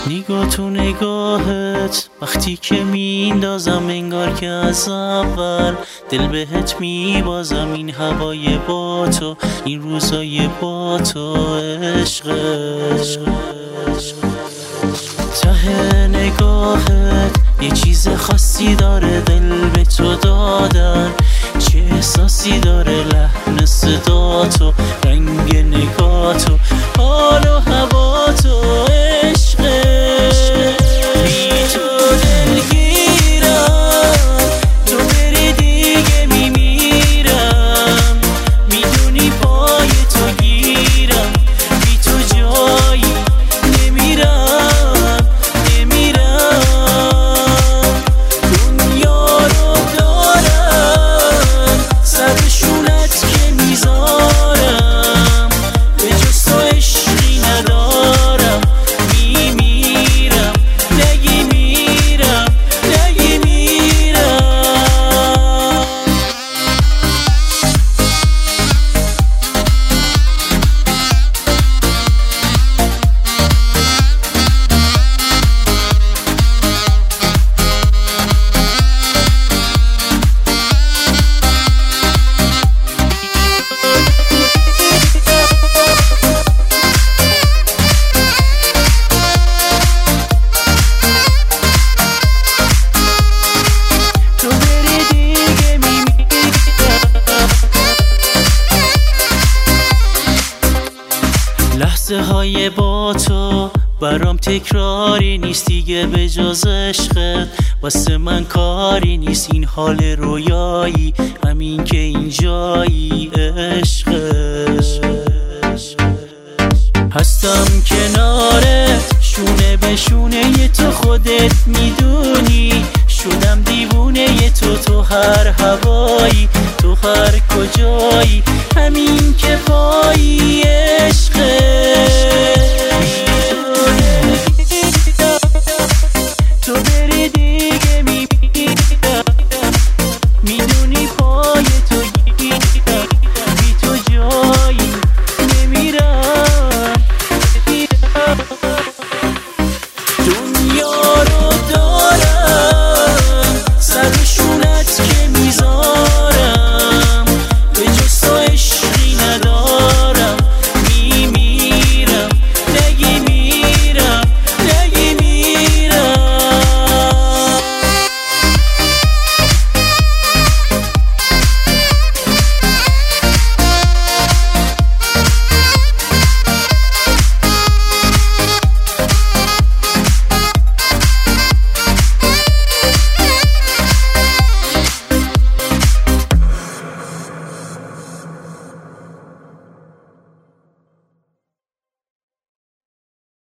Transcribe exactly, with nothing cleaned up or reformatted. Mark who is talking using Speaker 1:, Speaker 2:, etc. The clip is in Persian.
Speaker 1: نگاه تو نگاهت وقتی که میندازم انگار که از اول دل بهت میبازم. این هوای با تو، این روزای با تو، عشق ته نگاهت یه چیز خاصی داره، دل به تو دادن چه احساسی داره، لحن صدا تو، رنگ نگاه تو، حال و هوا تو، عشق بی تو دلگیرم، تو بری دیگه میمیرم، میدونی پای تو گیرم، بی تو جایی نمیرم نمیرم. دنیا رو دارم سر شونت که میذارم، به جز تو عشقی ندارم، میمیرم نگی میرم نگی میرم. لحظه های با تو برام تکراری نیست دیگه، به جز عشقت واسه من کاری نیست. این حال رویایی همین که اینجایی، عشق هستم کنارت شونه به شونه ی تو، خودت میدونی شدم دیوونه ی تو، تو هر هوایی تو هر کجایی همین که پایی، عشق